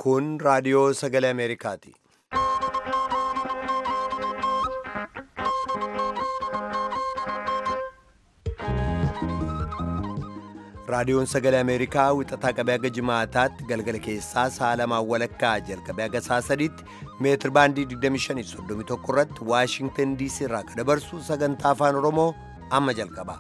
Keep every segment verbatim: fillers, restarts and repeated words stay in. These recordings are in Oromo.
Kun raadiyoo sagalee Ameerikaati. Raadiyoon sagalee Ameerikaa wixataa qabee haga jimaataatti galgala keessaa sa'a lamaan walakkaa jalqabee haga sa'a sadiitti meetir baandii digdamii shan soddomii tokko irratti Waashingtan D C irraa kan dabarsu sagantaa afaan Oromoo amma jalqaba.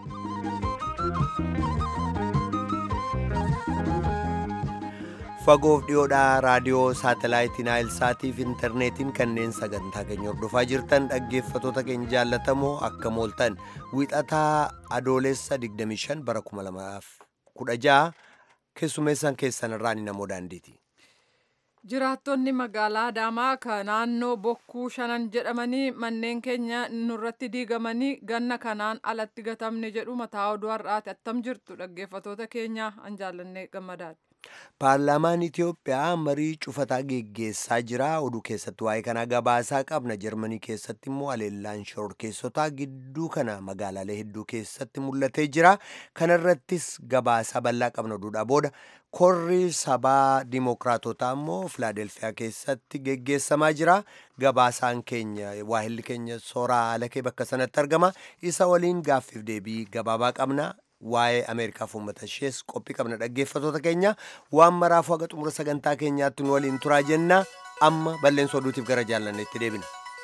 Fagoof dhiyoodhaa raadiyoo saatalaayitii Naayilsaatii fi intarneetiin kanneen sagantaa keenya hordofaa jirtan dhaggeeffatoota keenya jaallatamoo akka mooltan wixataa adoolessa digdamii shan bara kuma lamaaf kudha ja'a keessummeessan keessan irraa ni namoo daandiiti. Jiraattonni magaalaa Adaamaa kan naannoo bokkuu shanan jedhamanii manneen keenya nurratti diigamanii ganna kanaan alatti gatamne jedhu mataa oduu har'aati attam jirtu dhaggeeffatoota keenya an jaallannee gammadaadha. Paarlaamaan Itiyoophiyaa marii cufataa geggeessaa jira. Oduu keessatti waa'ee kanaa gabaasaa qabna. Jarmanii keessatti immoo aleellaan shororkeessotaa gidduu kana magaalaalee hedduu keessatti mul'atee jira. Kana irrattis gabaasaa bal'aa qabna oduudhaa booda. Korri sabaa Dimookiraatotaa immoo Filaadelfiyaa keessatti geggeessamaa jira. Gabaasaan keenya waahilli keenya Sooraa Alakee bakka sanatti argama. Isa waliin gaaffiif deebii gabaabaa qabna. Waa'ee Ameerikaaf uummata ishees qophii qabna dhaggeeffatoota keenya waan maraafuu haga xumura sagantaa keenyaatti nu waliin turaa jenna. Amma balleensoo oduutiif gara jaallanneetti deebina.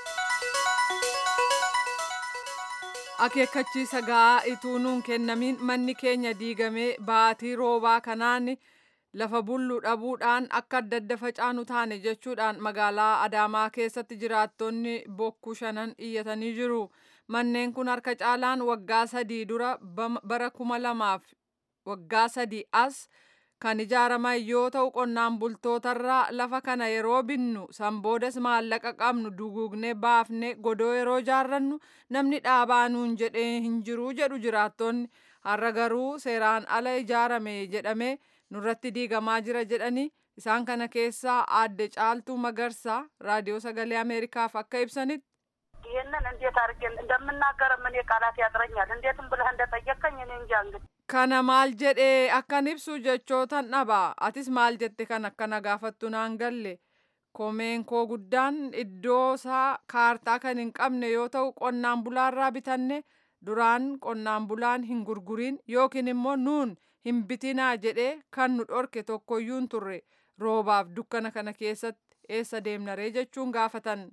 Akeekkachiisa ga'aa ituu nuun kennamiin manni keenya diigamee baatii roobaa kanaan lafa bulluu dhabuudhaan akka adda adda facaanu taane jechuudhaan magaalaa Adaamaa keessatti jiraattonni bokkuu shanan iyyatanii jiru. Manneen kun harka caalaan waggaa sadii dura bara kuma lamaaf waggaa sadii as kan ijaaraman yoo ta'u qonnaan bultootarraa lafa kana yeroo binnu sanboodas maallaqa qabnu duguugnee baafne godoo yeroo ijaarrannu namni dhaabaa nuun jedhee hin jiru jedhu jiraattonni. Har'a garuu seeraan ala ijaarame jedhamee nurratti diigamaa jira jedhanii isaan kana keessaa aadde Caaltuu Magarsaa raadiyoo sagalee Ameerikaaf akka ibsanitti. ይሄንን እንዴት አድርጌ እንደምናገር ምን ቃላት ያጥረኛል እንዴትም ብለህ እንደጠየቀኝ እኔ እንጃ እንግዲህ kana maal jedhee akkan ibsu jechootan dhaba atis maal jette kan akkana gaafattu naan galle komeen koo guddaan iddoo isaa kaartaa kan hin qabne yoo ta'u qonnaan bulaarraa bitanne duraan qonnaan bulaan hin gurgurin yookiin immoo nuun hin bitinaa jedhee kan nu dhorke tokkoyyuu hin turre roobaaf dukkana kana keessatti eessa deemnaree jechuun gaafatan.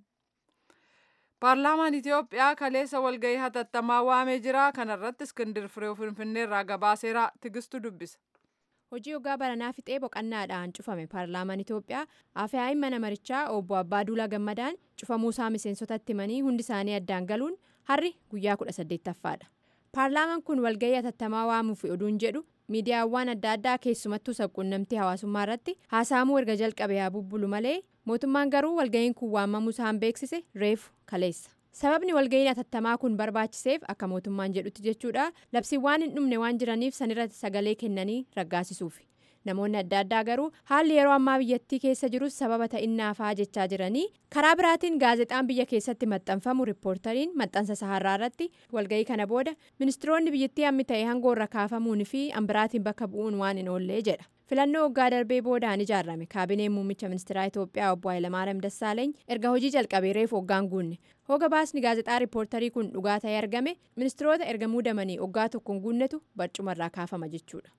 Paarlaamaan Itiyoophiyaa kaleessa walgahii hatattamaa waamee jira. Kana irratti Iskindir Firee Finfinnee irraa gabaaseera Tigistu dubbisa. Hojii waggaa baranaa fixee boqannaadhaan cufame Paarlaamaan Itiyoophiyaa afyaa'ii mana marichaa obbo Abbaaduulaa Gammadaan cufamuusaa miseensotatti himanii hundi isaanii addaan galuun harri guyyaa kudha saddeettaffaadha. Paarlaamaan kun walgahii hatattamaa waamuuf oduun jedhu miidiyaawwan adda addaa keessumattuu sabquunnamtii hawaasummaa irratti haasa'amuu erga jalqabee haa bubbulu malee mootummaan garuu walgahiin kun waamamuu isaan beeksise reefu kaleessa. Sababni walgahiin hatattamaa kun barbaachiseef akka mootummaan jedhutti jechuudha labsiiwwan hin dhumne waan jiraniif sanirratti sagalee kennanii raggaasisuufi. Namoonni adda addaa garuu haalli yeroo ammaa biyyattii keessa jirus sababa ta'innaafaa jechaa jiranii karaa biraatiin gaazexaan biyya keessatti maxxanfamu riippoortariin maxxansa saharraa irratti walgahii kana booda ministiroonni biyyattii hammi ta'e hangoorra kaafamuun fi ambiraatiin bakka bu'uun waan hin oollee jedha. Filannoo waggaa darbee boodaan ijaarame kaabineen muummicha ministeeraa Itoophiyaa obbo Hayilamaariyaam Dassaaleeny erga hojii jalqabee reefu waggaan guunne hoga baasni gaazexaa riippoortarii kun dhugaa ta'ee argame ministiroota erga muudamanii waggaa tokkoon guunnetu barcumarraa kaafama jechuudha.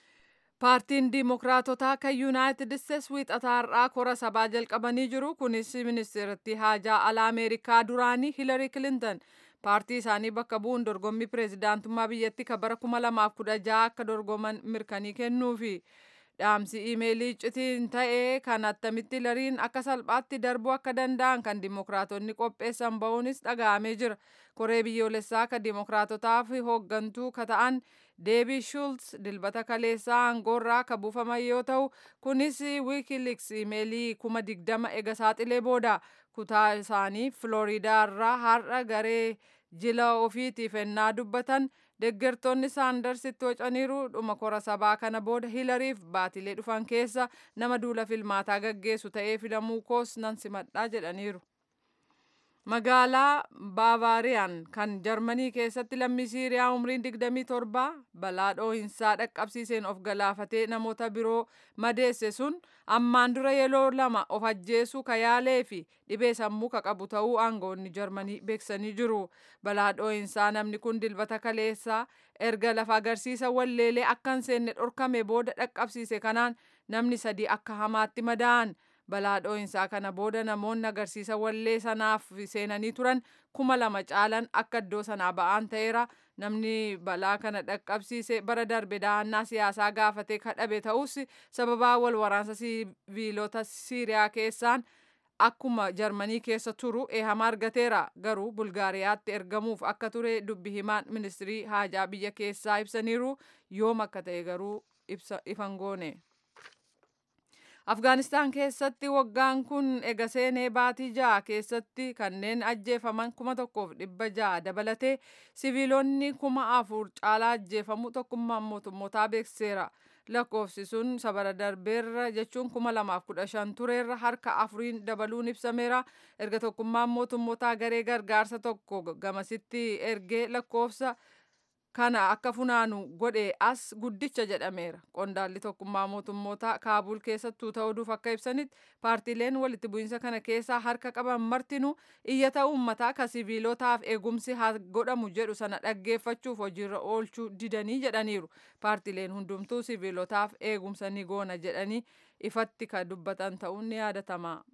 Paartiin Dimookiraatotaa kan Yuunaayitid Isteets wiixataa har'aa kora sabaa jalqabanii jiru. Kunis ministeeratti haajaa alaa Ameerikaa duraanii Hiilari Kilintan paartii isaanii bakka bu'uun dorgommii pireezidaantummaa biyyattii kan bara kuma lamaaf kudha ja'a akka dorgoman mirkanii kennuufi. Dhaamsi iimeelii iccitiin ta'ee kan attamitti Hiilariin akka salphaatti darbuu akka danda'an kan Dimookiraatonni qopheessan ba'uunis dhaga'amee jira. Koree biyyoolessaa kan Dimookiraatotaaf hooggantuu ka ta'an Deebii Shultz dilbata kaleessaa aangoorraa kan buufaman yoo ta'u kunis wiikiiliks iimeelii kuma digdama ega saaxilee booda kutaa isaanii Filooriidaa irraa har'a garee jila ofiitiif ennaa dubbatan deeggartoonni saandarsitti wacaniiru dhuma kora sabaa kana booda Hiilariif baatilee dhufan keessa nama duula filmaataa gaggeessu ta'ee filamuu koos nan simadhaa jedhaniiru. Magaalaa Baavariyaan kan Jarmanii keessatti lammii Siiriyaa umriin digdamii torba balaa dhoohinsaa dhaqqabsiiseen of galaafatee namoota biroo madeesse sun ammaan dura yeroo lama of ajjeesuu ka yaalee fi dhibee sammuu ka qabu ta'uu aangoonni Jarmanii beeksisanii jiru. Balaa dhoohinsaa namni kun dilbata kaleessaa erga lafa agarsiisa walleelee akka hin seenne dhorkame booda dhaqqabsiise kanaan namni sadii akka hamaatti madaa'an. Balaa dhoohinsaa kana booda namoonni agarsiisa wallee sanaaf seenanii turan kuma lama caalan akka iddoo sanaa ba'an ta'eera. Namni balaa kana dhaqqabsiise bara darbe dahannaa siyaasaa gaafatee kadhabe ta'us sababaa wal waraansa siviilota Siiriyaa keessaan akkuma Jarmanii keessa turu eeyyama argateera. Garuu Bulgaariyaatti ergamuuf akka ture dubbi himaan ministirii haajaa biyya keessaa ibsaniiru. Yoom akka ta'e garuu ifan goone. Afgaanistaan keessatti waggaan kun ega seenee baatii ja'a keessatti kanneen ajjeefaman kuma tokkoof dhibba ja'a dabalatee siviilonni kuma afur caalaa ajjeefamu tokkummaan mootummootaa beeksiseera. Lakkoofsi sun sabara darbeerra jechuun kuma lamaaf kudha shan tureerra harka afuriin dabaluun ibsameera. Erga tokkummaan mootummootaa garee gargaarsa tokko gamasitti ergee lakkoofsa kana akka funaanu godhe as guddicha jedhameera. Qondaalli tokkummaa mootummootaa Kaabul keessattuu ta'uuf akka ibsanitti paartiileen walitti bu'iinsa kana keessaa harka qaban martinuu iyyata uummataa ka siviilotaaf eegumsi haa godhamu jedhu sana dhaggeeffachuuf hojiirra oolchuu didanii jedhaniiru. Paartiileen hundumtuu siviilotaaf eegumsa ni goona jedhanii ifatti ka dubbatan ta'uun ni yaadatama.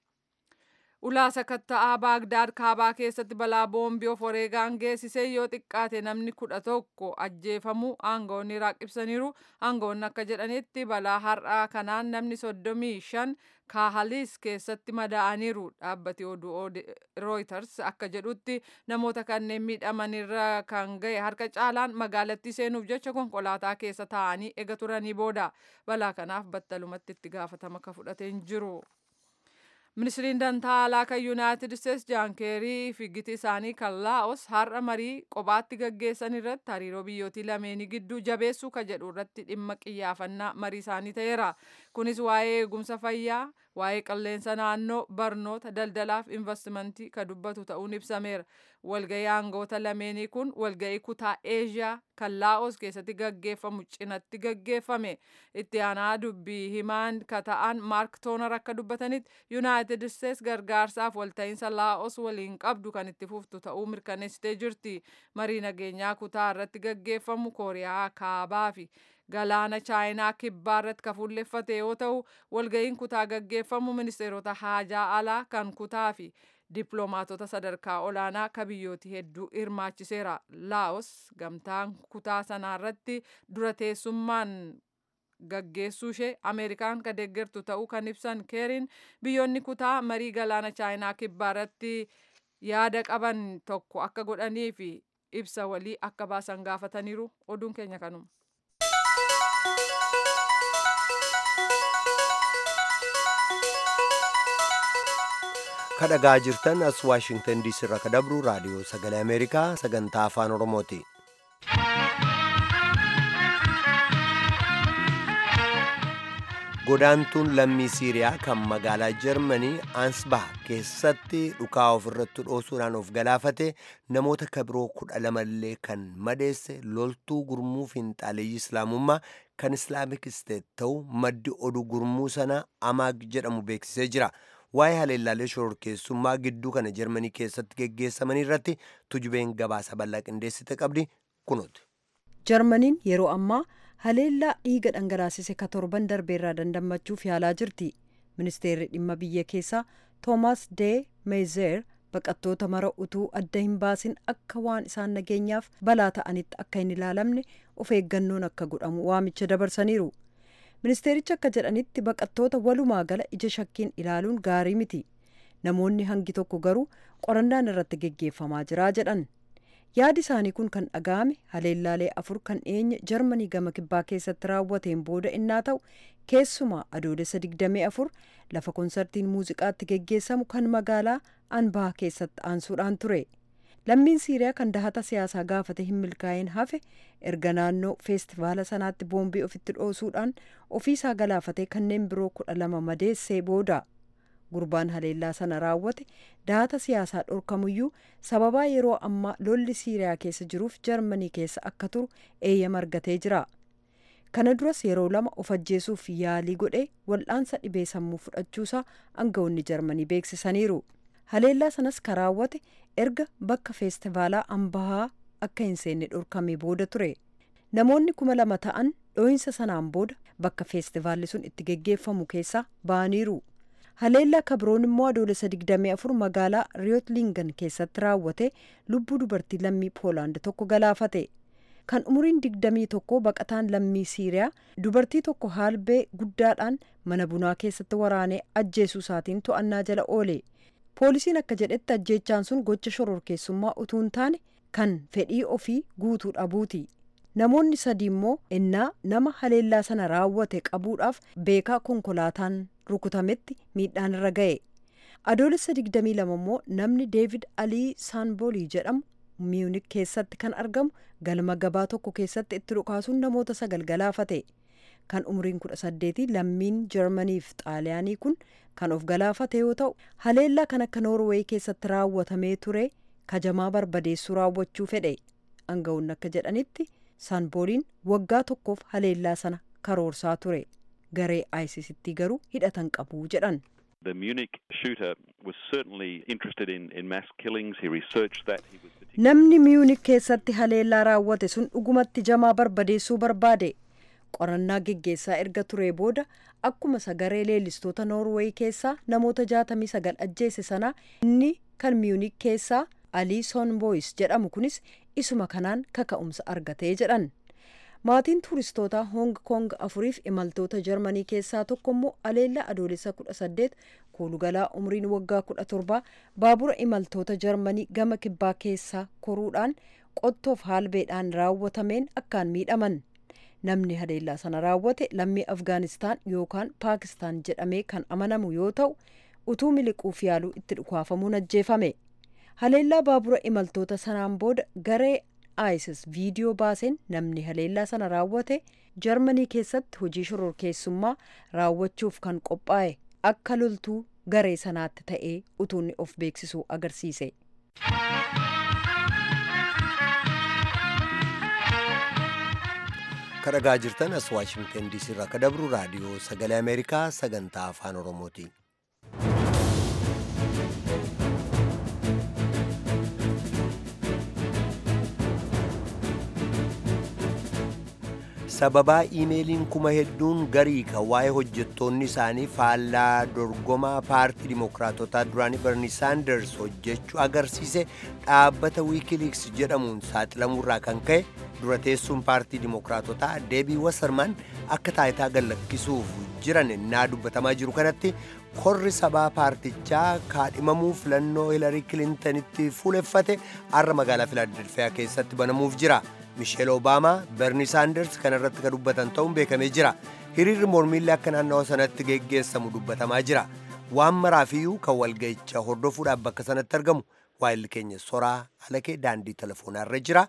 Ulaa sakatta'aa Baagdaad kaabaa keessatti balaa boombii of wareegaan geessisee yoo xiqqaate namni kudha tokko ajjeefamuu aangoonni Iraaq ibsaniiru. Aangoonni akka jedhanitti balaa har'aa kanaan namni soddomii shan Kaahalis keessatti madaa'aniiru. Dhaabbati oduu Reuters akka jedhutti namoota kanneen miidhamanirra kan ga'e harka caalaan magaalattii seenuuf jecha konkolaataa keessa taa'anii ega turanii booda. Balaa kanaaf battalumatti itti gaafatama ka fudhateen jiru. Ministiriin dantaa alaa kan Yuunaayitid Isteetsi Jaan Keerii fi giti isaanii kan Laa'os har'a marii kophaatti gaggeessan irratti hariiroo biyyootii lameenii gidduu jabeessuu ka jedhu irratti dhimma xiyyeeffannaa marii isaanii ta'eera. Kunis waa'ee eegumsa fayyaa, waa'ee qilleensa naannoo, barnoota, daldalaaf investimentii ka dubbatu ta'uun ibsameera. Walga'ii aangoota lameenii kun walga'ii kutaa Eeshiyaa kan Laa'os keessatti gaggeeffamu cinatti gaggeeffame. Itti aanaa dubbii himaan ka ta'an Maark Toonar akka dubbatanitti Yuunaayitid Isteetsi gargaarsaaf walta'iinsa Laa'os waliin qabdu kan itti fuftu ta'uu mirkaneessitee jirti. Marii nageenyaa kutaa irratti gaggeeffamu Kooriyaa Kaabaa fi galaana Chaayinaa kibbaa irratti ka fuulleffate yoo ta'u, walga'iin kutaa gaggeeffamu ministeerota haajaa alaa kan kutaa fi dippiloomaatota sadarkaa olaanaa ka biyyooti hedduu hirmaachiseera. Laos gamtaan kutaa sanaarratti dura teessummaan gaggeessuu ishee Ameerikaan ka deeggartu ta'uu kan ibsan Keeriin biyyoonni kutaa marii galaana Chaayinaa kibbaa irratti yaada qaban tokko akka godhanii fi ibsa walii akka baasan gaafataniiru. Oduun keenya kanuma. kadhagaa jirtan as Waashingtan diisii irraa kadabru raadiyoo sagalee Ameerikaa sagantaa afaan Oromooti. Godaantuun lammii Siiriyaa kan magaalaa Jarmanii Ansbach keessatti dhukaa ofirratti dhoosuudhaan of galaafate namoota kabiroo kudha lamallee kan madeesse loltuu gurmuu fiinxaaleeyyii Islaamummaa kan Islaamic State ta'u maddi oduu gurmuu sana Amaag jedhamu beeksisee jira. Waa'ee haleellaalee shororkeessummaa gidduu kana Jarmanii keessatti geggeessaman irratti tujubeen gabaasa bal'aa qindeessite qabdi kunuuti. Jarmaniin yeroo ammaa haleellaa dhiiga dhangalaasise ka torban darbeerraa dandammachuuf yaalaa jirti. Ministeerri dhimma biyya keessaa Toomaas Dee Meezer baqattoota mara utuu adda hin baasin akka waan isaan nageenyaaf balaa ta'anitti akka hin ilaalamne of eeggannoon akka godhamu waamicha dabarsaniiru. Ministeerichi akka jedhanitti baqattoota walumaa gala ija shakkiin ilaaluun gaarii miti. Namoonni hangi tokko garuu qorannaan irratti geggeeffamaa jira jedhan. Yaadi isaanii kun kan dhaga'ame haleellaalee afur kan dhiyeenya Jarmanii gama kibbaa keessatti raawwateen booda innaa ta'u keessumaa adoolessa digdamii afur lafa konsartiin muuziqaatti geggeessamu kan magaalaa Anbaa keessatti aansuudhaan ture. Lammiin Siiriyaa kan dahata siyaasaa gaafate hin milkaa'in hafe erga naannoo feestivaala sanaatti boombii ofitti dhoosuudhaan ofiisaa galaafatee kanneen biroo kudha lama madeessee booda. gurbaan haleellaa sana raawwate dahata siyaasaa dhorkamuyyuu sababaa yeroo ammaa lolli siiriyaa keessa jiruuf jarmanii keessa akka turu eeyyama argatee jira. Kana duras yeroo lama of ajjeesuuf yaalii godhee wal'aansa dhibee sammuu fudhachuusaa aangawoonni jarmanii beeksisaniiru. Haleellaa sanas kan raawwate erga bakka feestivaalaa ambahaa akka hin seenne dhorkamee booda ture. Namoonni kuma lama ta'an dhoohinsa sanaan booda bakka feestivaalli sun itti geggeeffamu keessaa ba'aniiru. Haleellaa kabroon immoo adoolessa digdamii afur magaalaa Riyootlingen keessatti raawwate lubbuu dubartii lammii Poolaand tokko galaafate. Kan umuriin digdamii tokko baqataan lammii Siiriyaa dubartii tokko haalbee guddaadhaan mana bunaa keessatti waraanee ajjeesuu isaatiin to'annaa jala oole. Poolisiin akka jedhetti ajjeechaan sun gocha shororkeessummaa utuu hin taane kan fedhii ofii guutuu dhabuuti. Namoonni sadii immoo ennaa nama haleellaa sana raawwate qabuudhaaf beekaa konkolaataan rukutametti miidhaan irra ga'e. Adoolessa digdamii lama immoo namni Deevid Alii Saanboolii jedhamu Miyuunik keessatti kan argamu galma gabaa tokko keessatti itti dhukaasuun namoota sagal galaafate. Kan umriin kudha saddeetii lammiin Jarmanii fi Xaaliyaanii kun kan of galaafate yoo ta'u haleellaa kan akka Noorweey keessatti raawwatamee ture kajamaa barbadeessuu raawwachuu fedhe. Aangawoonni akka jedhanitti Saanbooliin waggaa tokkoof haleellaa sana karoorsaa ture. Garee ISISitti garuu hidhatan qabu jedhan. The Munich shooter was certainly interested in, in mass killings. He researched that. He was Namni Miyuunik keessatti haleellaa raawwate sun dhugumatti jamaa barbadeessuu barbaade. Qorannaa geggeessaa erga ture booda akkuma sagaree leellistoota Noorweey keessaa namoota jaatamii sagal ajjeese sana inni kan Miyuunik keessaa Alii Soonbooyis jedhamu kunis isuma kanaan kaka'umsa argatee jedhan. Maatiin tuuristootaa Hong Kong afuriif imaltoota Jarmanii keessaa tokko immoo haleellaa adoolessa kudha saddeet koolugalaa umriin waggaa kudha torbaa baabura imaltoota Jarmanii gama kibbaa keessaa koruudhaan qottoof haalbeedhaan raawwatameen akkaan miidhaman. Namni haleellaa sana raawwate lammii Afgaanistaan yookaan Paakistaan jedhamee kan amanamu yoo ta'u utuu miliquuf yaaluu itti dhukaafamuun ajjeefame. Haleellaa baabura imaltoota sanaan booda garee ISIS viidiyoo baaseen namni haleellaa sana raawwate Jarmanii keessatti hojii shororkeessummaa raawwachuuf kan qophaa'e akka loltuu garee sanaatti ta'ee utuunni of beeksisuu agarsiise. Kadhagaa jirtan as Waashingtan D C irraa akka dabru raadiyoo sagalee Ameerikaa sagantaa afaan Oromooti. sababaa iimeeliin kuma hedduun garii kan waa'ee hojjettoonni isaanii faallaa dorgomaa paartii dimokiraatotaa duraanii Bernie Sanders hojjechuu agarsiise dhaabbata wiikiliiks jedhamuun saaxilamuurraa kan ka'e dura teessuun paartii dimokiraatotaa Deebii Wasserman akka taayitaa gallakkisuuf jiran innaa dubbatamaa jiru kanatti korri sabaa paartichaa kaadhimamuu filannoo Hillary Clintonitti fuuleffate har'a magaalaa Filaadelfiyaa keessatti banamuuf jira. Michelle Obama, Bernie Sanders kan irratti ka dubbatan ta'uun beekamee jira. Hiriirri mormiillee akka naannawa sanatti geggeessamu dubbatamaa jira. Waan maraafiyyuu kan walga'icha hordofuudhaaf bakka sanatti argamu waa'illi keenya Soraa Alakee daandii telefoonarra jira.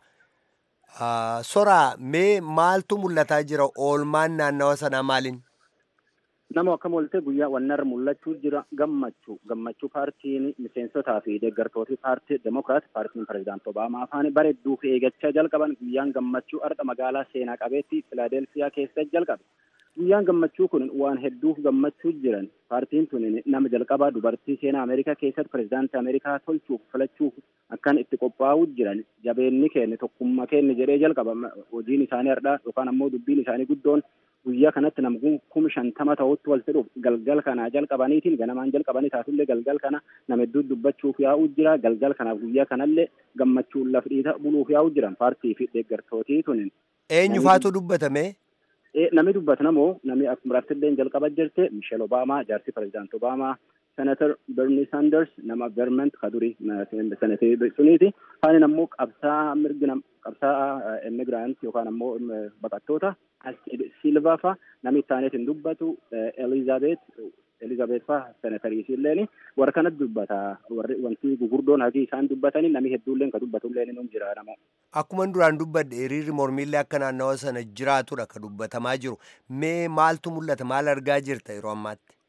Soraa mee maaltu mul'ataa jira? Oolmaan naannawa sanaa maaliin? Nama akkam oolte guyyaa wannarra mul'achuu jira gammachuu gammachuu paartiin miseensotaa fi deeggartoota paartii Demokiraat paartiin pirezidaantii Obaamaa afaan bareedduu fi eeggachaa jalqaban guyyaan gammachuu har'a magaalaa seenaa qabeetti Filaadelfiyaa keessa jalqabe. Guyyaan gammachuu kun waan hedduuf gammachuu jiran paartiin tun nama jalqabaa dubartii seenaa Ameerikaa keessatti pirezidaantii Ameerikaa tolchuuf filachuuf akkan itti qophaa'uu jiran jabeenni keenya tokkummaa keenya jedhee jalqaba. Hojiin isaanii har'aa yookaan ammoo dubbiin isaanii guddoon guyyaa kanatti namni kuma shantama ta'utti walitti dhufu galgal kanaa jalqabaniitiin ganamaan jalqabanii taatullee galgal kana nama hedduu dubbachuuf yaa'uu jira. Galgal kanaaf guyyaa kanallee gammachuun lafdhiita buluuf yaa'uu jiran paartii fi deeggartootii tunin. Eenyu faatu dubbatame? Namni dubbatu namoo namni akkuma raftillee jalqaba jirte Michelle Obama jaarsi pirezidaantii Obama Senator Bernie Sanders nama Vermont kadurii senatii suniiti. Faanin ammoo qabsaa mirgi qabsaa immigrant yookaan ammoo baqattoota Silva fa namni taaneetiin dubbatu Elizabeth Elizabeth fa senatarii illeen warra kanatti dubbata. Warri wanti gugurdoon hagi isaan dubbatanii namni hedduulleen ka dubbatullee ni jira namoo. Akkuma duraan dubbadde hiriirri mormiillee akka naannawa sana jiraatudha ka dubbatamaa jiru. Mee maaltu mul'ata? Maal argaa jirta yeroo ammaatti?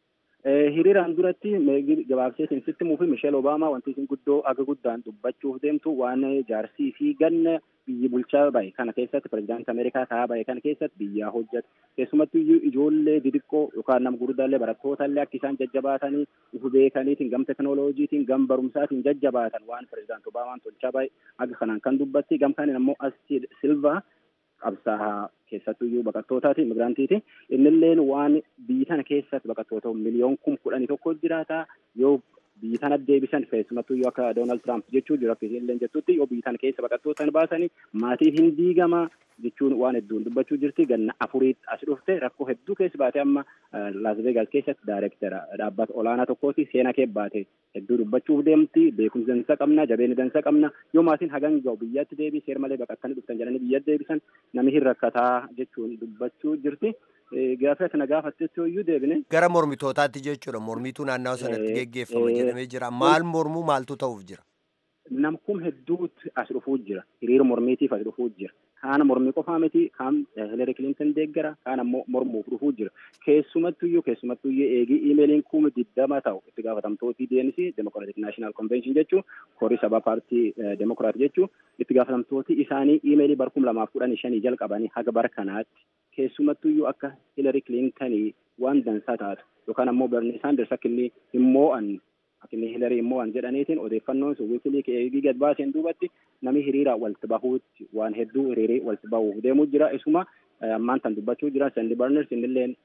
hiriiraan duratti gabaabseetiin sitti muufi Michelle Obama wanti isin guddoo aga guddaan dubbachuuf deemtu waan jaarsii fi ganna biyyi bulchaa bahe kana keessatti pirezidaantii Ameerikaa ta'aa bahe kana keessatti biyyaa hojjetu. Keessumattuu ijoollee didiqqoo yookaan nama gurguddaallee barattootallee akka isaan jajjabaatanii ufu beekaniitiin gam teknooloojiitiin gam barumsaatiin jajjabaatan waan pirezidaantii Obamaan tolchaa bahe aga kanaan kan dubbatti gam kanaan immoo Astrid Silva qabsaa keessattuyyuu baqattootaati immigraantiiti innilleen waan biyyi tana keessatti baqattoota miliyoon kum kudhanii tokko jiraata yoo biyyi tana deebisan keessumattuyyuu akka Doonaald Tiraamp jechuu jiru akka illee jettutti yoo biyyi tana keessa baqattootan baasanii maatii hin diigama jechuun waan hedduun dubbachuu jirti ganna afuriitti as dhufte rakkoo hedduu keessa baate amma Las Vegas keessatti daayirektara dhaabbata olaanaa tokkooti seenaa kee baate hedduu dubbachuuf deemti beekumsa dansa qabna jabeenya dansa qabna yoo maatiin hagan ga'u biyyatti deebii seer malee baqattanii dhuftan jedhanii biyyatti deebisan namni hin rakkataa jechuun dubbachuu jirti. Gaafa kana gaafattetti iyyuu deebine gara mormitootaatti jechuudha mormituu naannawaa sanatti geggeeffama jedhamee jira maal mormuu maaltu ta'uuf jira namkum hedduutti as dhufuu jira hiriira mormiitiif as dhufuu jira kaana mormii qofaa miti kaan Hillary Clinton deeggara kaan ammoo mormuuf dhufuu jira keessumattuyyuu keessumattuyyuu eegii iimeeliin kuma digdama ta'u itti gaafatamtootii D N C Democratic National Convention jechuu korii sabaa paartii Democrat jechuu itti gaafatamtootii isaanii iimeelii bara kuma lamaaf kudhanii shanii jalqabanii haga bara kanaatti keessumattuyyuu akka Hillary Clinton waan dansaa taatu yookaan ammoo Bernie Sanders akka inni hin moo'an akka inni Hillary hin moo'an jedhaniitiin odeeffannoon sun wiikilii eegii gad baaseen duubatti namni hiriira walitti bahuutti waan hedduu hiriiree walitti bahuuf deemuu jira isuma ammaan tan dubbachuu jira Sandy Berners innilleen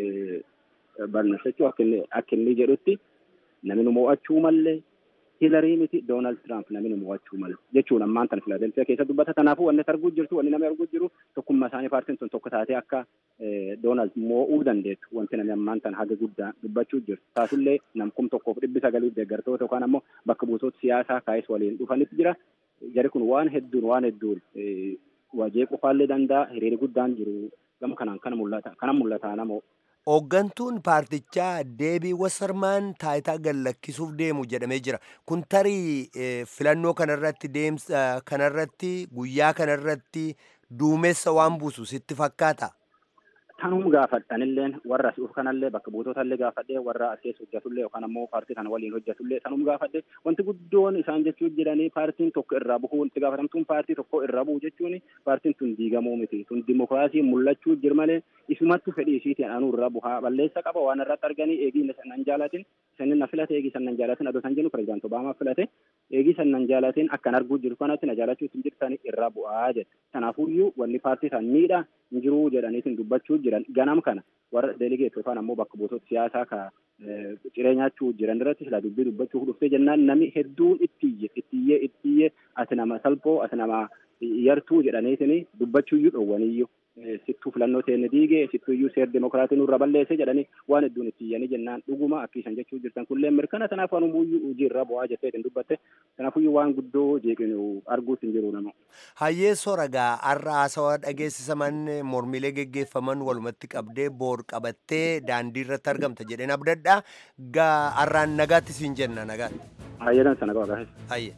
Berners jechuu akka inni jedhutti namni nu moo'achuu mallee Hillary miti Donald Trump namni nu moo'achuu malee jechuun ammaan tan Philadelphia keessa dubbata kanaafuu wanni arguu jirtu wanni namni arguu jiru tokkummaa isaanii paartiin sun tokko taatee akka Donald moo'uu dandeettu wanti namni ammaan tan haga guddaan dubbachuu jirtu taasullee namkum tokkoof dhibbi sagalii deeggartoota yookaan ammoo bakka buutoota siyaasaa kaayis waliin dhufanitti jira jari kun waan hedduun waan hedduun wajee qofaallee danda'a hiriiri guddaan jiru gama kanaan kana mul'ata kana mul'ata namoo. Hooggantuun paartichaa Deebii Wasserman taayitaa gallakkisuuf deemu jedhamee jira. Kun tarii filannoo kanarratti deemsa kanarratti guyyaa kanarratti duumessa waan buusu sitti fakkaata? Tanum gaafadhanilleen warra as dhufu kanallee bakka buutootallee gaafadhee warra as keessa hojjetullee yookaan ammoo paartii kana waliin hojjetullee tanum gaafadhe wanti guddoon isaan jechuu jiranii paartiin tokko irraa bu'uu itti gaafatamtuun paartii tokko irraa bu'u jechuun paartiin tun diigamuu miti tun dimokiraasii mul'achuu jir malee isumatti fedhii isiitiin anuu irraa bu'aa balleessa qaba waan irratti arganii eegii sannan jaalatin sannin na filate eegii sannan jaalatin adoo san jennu pirezidaantii Obaamaa filate eegii sannan jaalatin akkan arguu jiru kanatti na jaalachuu isin jirtanii irraa bu'aa jedhe kanaafuyyuu wanni paartii san miidha jiruu jedhaniitiin dubbachuu jiran ganam kana warra deeligeet yookaan ammoo bakka buutota siyaasaa ka ciree nyaachuu jiran irratti sila dubbii dubbachuuf dhuftee jennaan namni hedduun ittiyye ittiyye ittiyye ati nama salphoo ati nama yartuu jedhaniitiin dubbachuuyyuu dhowwaniyyuu sittuu filannoo teenne diigee sittuuyyuu seer demokiraatii nurra balleesse jedhanii waan hedduun ittiyyanii jennaan dhuguma akkiisan jechuu jirtan kulleen mirkana tanaaf waan umuyyuu hojii irraa bu'aa jetteetiin dubbatte tanaafuyyuu waan guddoo jeeqinu arguutti hin jiru nama. Hayyee soragaa har'a haasawaa dhageessisaman mormiilee geggeeffaman walumatti qabdee boor qabattee daandii irratti argamta jedheen abdadhaa gaa har'aan nagaatti siin jenna nagaatti. Hayyeedhaan sana qaba gaafis. Hayyee.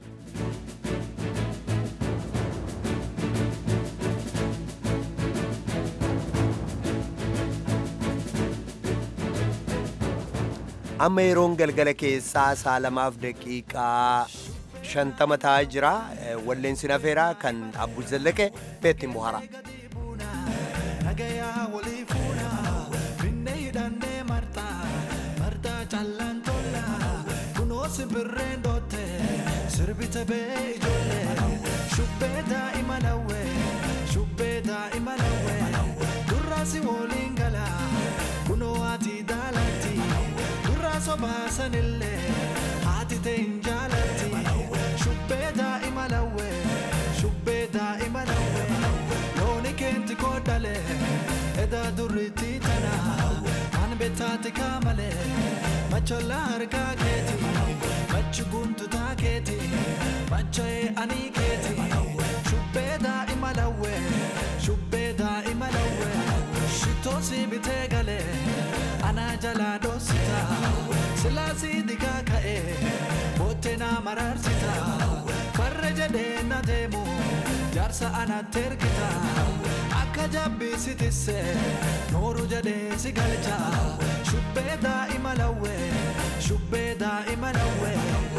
amma yeroon galgala keessaa saa lamaaf daqiiqaa shantama ta'aa jira walleen sinafeeraa kan Abbu Zallaqee beettiin buhara. Sirbite bee ijoollee shubbee daa'ima lawwee shubbee daa'ima lawwee durraasi waliin gala kunoo ati daalatti durraaso baasanillee haati ta'e hin jaalatti shubbee daa'ima lawwee shubbee daa'ima lawwee looni keenti kodhalee edaa durriitti tana kan bettaati kaamalee machollaa harkaa keeti machi guntu taakeeti machae ani keeti shubbee daa'ima lawwee shubbee daa'ima lawwee shitoosi bitee galee anaa jalaa dhoosita silaasii digaa ka'ee boottee naa maraarsita farra jedhee na deemu jaarsa anaatti ergita akka jabbiisitisse nooru jedhee si galcha shubbee daa'ima lawwe shubbee daa'ima lawwe.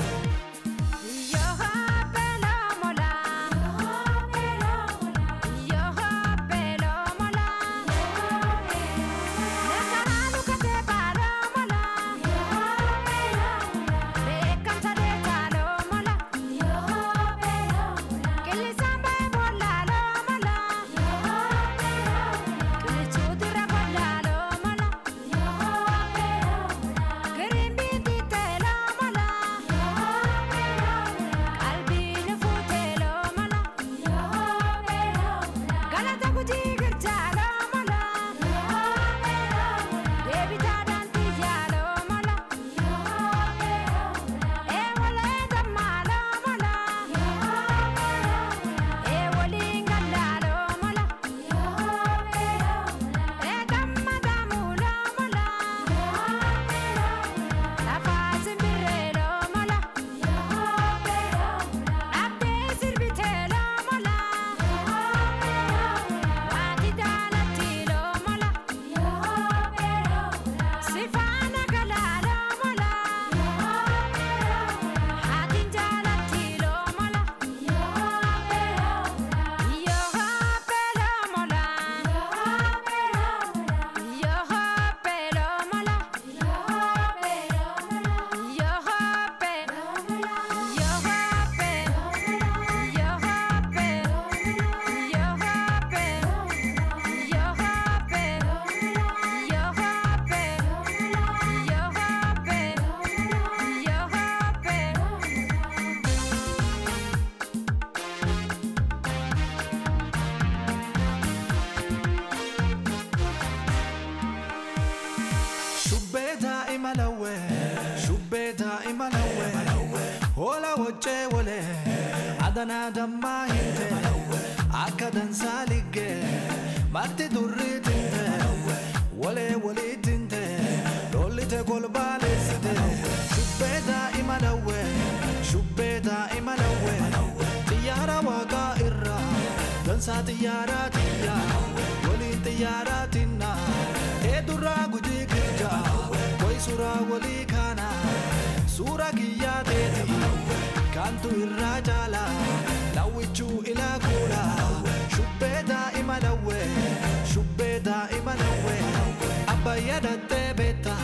Adana damma hinte akka dansaa ligge marti durri tinte wale wali tinte lollite kolbaalessite shubbee daa'ima lawwe shubbee daa'ima lawwe xiyyaara waaqaa irra dansaa xiyyaaraa tiyya waliin xiyyaaraa tinna eedurraa gujii kirja boy suuraa walii kaana suura kiyyaa teeti kantu irraa jaala lawwichuu ilaa kuula shubbee daa'ima lawwe shubbee daa'ima lawwe abbayya dattee beetta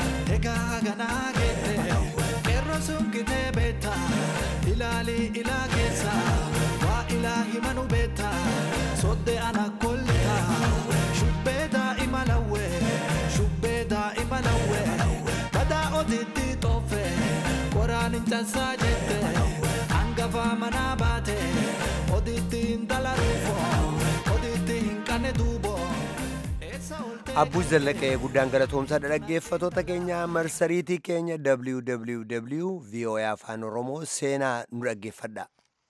egaa ganaa geette qeerroo sun kitee beetta ilaali ilaa keessa waa ilaa himanu beetta sodde ana kollita shubbee daa'ima lawwe shubbee daa'ima lawwe badaa otitti xoofe qoraan hin cansaa jette hangafa manaa baate oditti hin dalaruufo oditti hin qane duubo. Abbuus Zallaqee guddaan galatoomsaa dhaggeeffattoota keenya marsariitii keenya w w w dot v o a afaan oromoo seenaa nu dhaggeeffadha.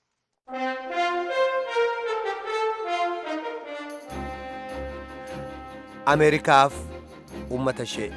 Ameerikaaf uummata ishee.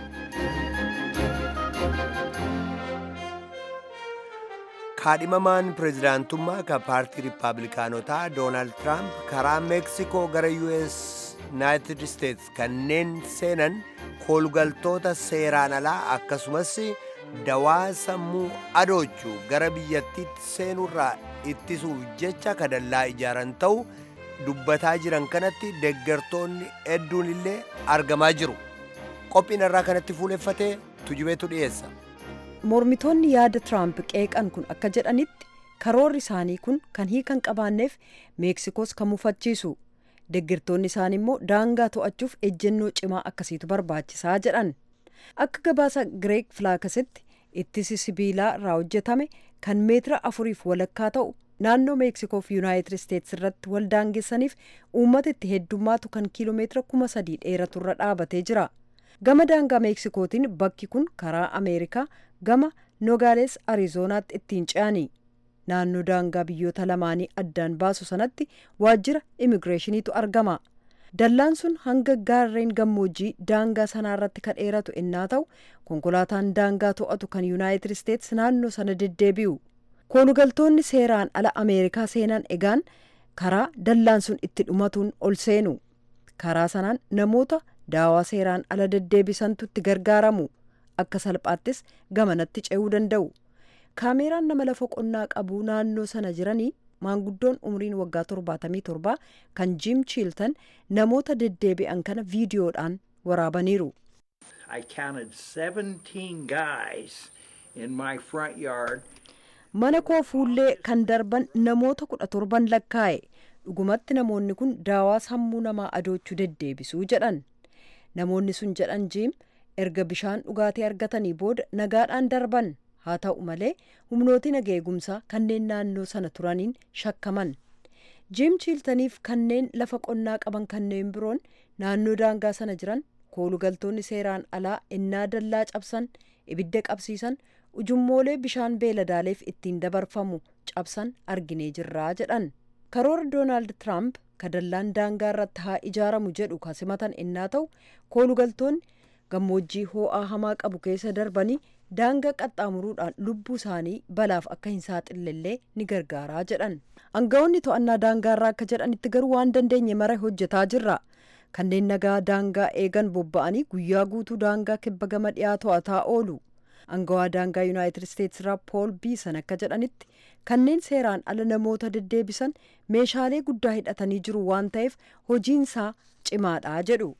kaadhimamaan pireezidaantummaa ka paartii riippaabilikaanotaa doonaald tiraamp karaa meeksikoo gara u s yuunaayitid isteets kanneen seenan koolugaltoota seeraan alaa akkasumas dawaa sammuu adoochuu gara biyyattiitti seenurraa ittisuuf jecha kadallaa ijaaran ta'u dubbataa jiran kanatti deeggartoonni hedduun illee argamaa jiru. Qophiin irraa kanatti fuuleffatee tujubeetu dhiyeessa. Mormitoonni yaada Tiraamp qeeqan kun akka jedhanitti karoorri isaanii kun kan hiikan qabaanneef Meeksikoos kan mufachiisu. Deeggartoonni isaanii immoo daangaa to'achuuf ejjennoo cimaa akkasiitu barbaachisaa jedhan. Akka gabaasa Gireeg Filaakasitti ittisi sibiilaa irraa hojjetame kan meetira afuriif walakkaa ta'u naannoo Meeksikoo fi Yuunaayitid Isteets irratti wal daangessaniif uummata itti heddummaatu kan kiiloomeetira kuma sadii dheeratu irra dhaabatee jira. Gama daangaa Meeksikootiin bakki kun karaa Ameerikaa gama Nogaales Ariizoonaatti ittiin ce'ani. Naannoo daangaa biyyoota lamaanii addaan baasu sanatti waajjira immigireeshiniitu argama. Dallaan sun hanga gaarreen gammoojjii daangaa sanaa irratti kan dheeratu innaa ta'u konkolaataan daangaa to'atu kan Yuunaayitid Isteets naannoo sana deddeebi'u. Koolugaltoonni seeraan ala Ameerikaa seenan egaan karaa dallaan sun itti dhumatuun ol seenu. karaa sanaan namoota daawaa seeraan ala deddeebisantu itti gargaaramu. Akka salphaattis gamanatti ce'uu danda'u. Kaameeraan nama lafa qonnaa qabu naannoo sana jiranii maanguddoon umriin waggaa torbaatamii torbaa kan Jim Chilton namoota deddeebi'an kana viidiyoodhaan waraabaniiru. I counted seventeen guys in my front yard. Mana koo fuullee kan darban namoota kudha torban lakkaa'e. Dhugumatti namoonni kun daawaa sammuu namaa adoochuu deddeebisuu jedhan. Namoonni sun jedhan Jim erga bishaan dhugaatii argatanii booda nagaadhaan darban. Haa ta'u malee humnooti nagaa eegumsaa kanneen naannoo sana turaniin shakkaman. Jim Chiltoniif kanneen lafa qonnaa qaban kanneen biroon naannoo daangaa sana jiran koolugaltoonni seeraan alaa innaa dallaa cabsan, ibidda qabsiisan, ujummoolee bishaan beeladaaleef ittiin dabarfamu cabsan arginee jirraa jedhan. Karoora Doonaald Tiraamp ka dallaan daangaa irratti haa ijaaramu jedhu kasimatan innaa ta'u koolugaltoonni gammoojjii hoo'aa hamaa qabu keessa darbanii daangaa qaxxaamuruudhaan lubbuu isaanii balaaf akka hin saaxillellee ni gargaaraa jedhan. Aangawoonni to'annaa daangaarraa akka jedhanitti garuu waan dandeenye mara hojjetaa jirra. Kanneen nagaa daangaa eegan bobba'anii guyyaa guutuu daangaa kibba gama dhiyaa to'ataa oolu. Aangawaa daangaa Yuunaayitid Isteetsi irraa Pool Biisan akka jedhanitti kanneen seeraan ala namoota deddeebisan meeshaalee guddaa hidhatanii jiru waan ta'eef hojiinsaa cimaadhaa jedhu.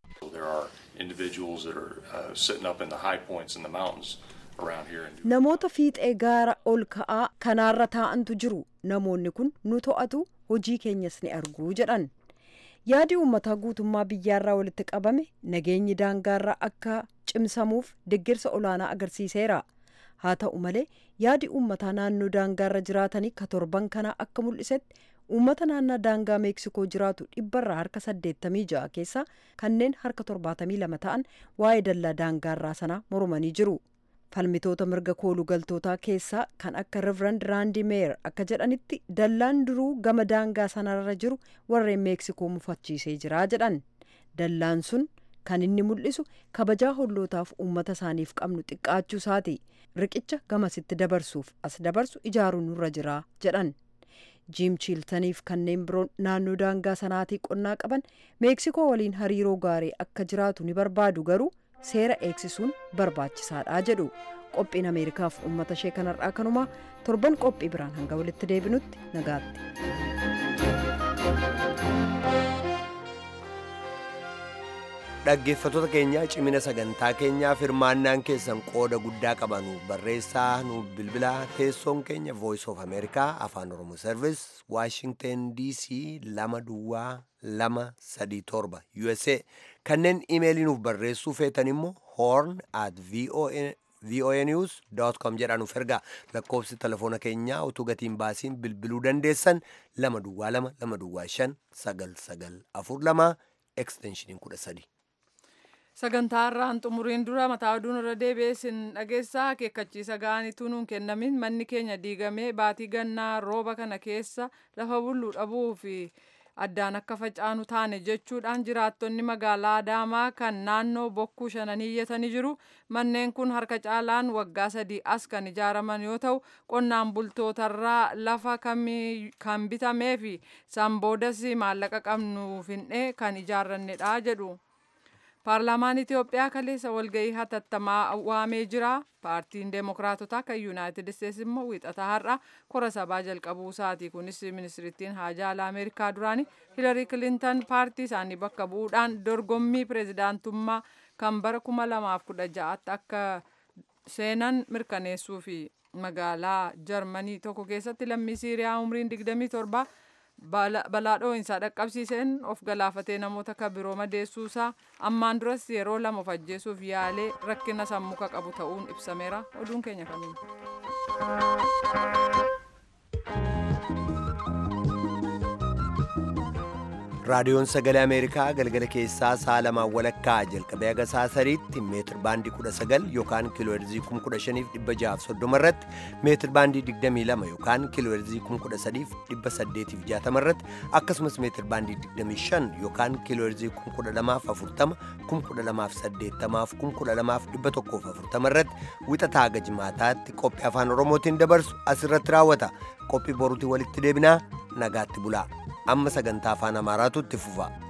Namoota fiixee gaara ol ka'aa kanaarra taa'antu jiru. Namoonni kun nu to'atu hojii keenyas ni argu jedhan. Yaadi uummataa guutummaa biyyaarraa walitti qabame nageenyi daangaarraa akka cimsamuuf deeggarsa olaanaa agarsiiseera. Haa ta'u malee yaadi uummataa naannoo daangaarra jiraatanii ka torban kanaa akka mul'isetti uummata naannoo daangaa Meeksikoo jiraatu dhibbarraa harka saddeettamii ja'a keessaa kanneen harka torbaatamii lama ta'an waa'ee dallaa daangaarraa sanaa mormanii jiru. Falmitoota mirga koolugaltootaa keessaa kan akka Reverend Randy Meyer akka jedhanitti dallaan duruu gama daangaa sanarra jiru warreen Meeksikoo mufachiisee jira jedhan. Dallaan sun kan inni mul'isu kabajaa hollootaaf uummata isaaniif qabnu xiqqaachuu isaati. Riqicha gamasitti dabarsuuf as dabarsu ijaaruun nurra jira jedhan. Jim Chiltoniif kanneen biroon naannoo daangaa sanaatii qonnaa qaban Meeksikoo waliin hariiroo gaarii akka jiraatu ni barbaadu garuu seera eegsisuun barbaachisaadha jedhu. Qophiin Ameerikaaf uummata ishee kanarraa kanumaa torban qophii biraan hanga walitti deebinutti nagaatti. Dhaggeeffattoota keenya cimina sagantaa keenyaaf hirmaannaan keessan qooda guddaa qabanu barreessaa nu bilbilaa teessoon keenya Voice of America Afaan Oromoo Service Washington D C lama duwwaa lama sadii torba U S A kanneen imeelii nuuf barreessuu feetan immoo horn at voanews dot com jedhanuuf ergaa. Lakkoofsi telefoona keenyaa utuu gatiin baasiin bilbiluu dandeessan lama duwwaa lama lama duwwaa shan sagal sagal afur lama extensioniin kudha sadi. Sagantaa irraan xumuriin dura mataa oduun irra deebi'eessin dhageessaa akeekkachiisa ga'aniitu nuun kennamin manni keenya diigamee baatii gannaa rooba kana keessa lafa bulluu dhabuu fi addaan akka facaanu taane jechuudhaan jiraattonni magaalaa Adaamaa kan naannoo bokkuu shananii iyyatanii jiru. Manneen kun harka caalaan waggaa sadii as kan ijaaraman yoo ta'u qonnaan bultootarraa lafa kan bitamee fi san boodas maallaqa qabnu fin'ee kan ijaarrannedha jedhu. Paarlaamaan Itoophiyaa kaleessa walgahii hatattamaa waamee jira. Paartiin Deemokiraatotaa kan Yuunaayitid Isteetsi immoo wiixataa har'a kora sabaa jalqabuu isaati. Kunis ministirittiin haajaa alaa Ameerikaa duraanii Hilarii Kilintan paartii isaanii bakka bu'uudhaan dorgommii pireezidaantummaa kan bara kuma lamaaf kudha ja'aatti akka seenan mirkaneessuu fi magaalaa Jarmanii tokko keessatti lammii Siiriyaa umriin digdamii torba balaa dhoo'insaa dhaqqabsiiseen of galaafatee namoota kan biroo madeessuusaa ammaan duras yeroo lama of ajjeesuuf yaalee rakkina sammuu qabu ta'uun ibsameera. Oduun keenya kamiin. raadiyoon sagalee ameerikaa galgala keessaa sa'a lamaan walakkaa jalqabee haga sa'a sadiitti meetir baandii kudha sagal yookaan kiilooherzii kuma kudha shaniif dhibba ja'aaf soddoma irratti meetir baandii digdamii lama yookaan kiilooherzii kuma kudha sadiif dhibba saddeetiif jaatama irratti akkasumas meetir baandii digdamii shan yookaan kiilooherzii kuma kudha lamaaf afurtama kuma kudha lamaaf saddeettamaaf kuma kudha lamaaf dhibba tokkoof afurtama irratti wixataa haga jimaataatti qophii afaan oromootiin dabarsu asirratti raawwata. Qophii boruutiin walitti deebinaa nagaatti bulaa. Amma sagantaa afaan amaaraatu itti fufa.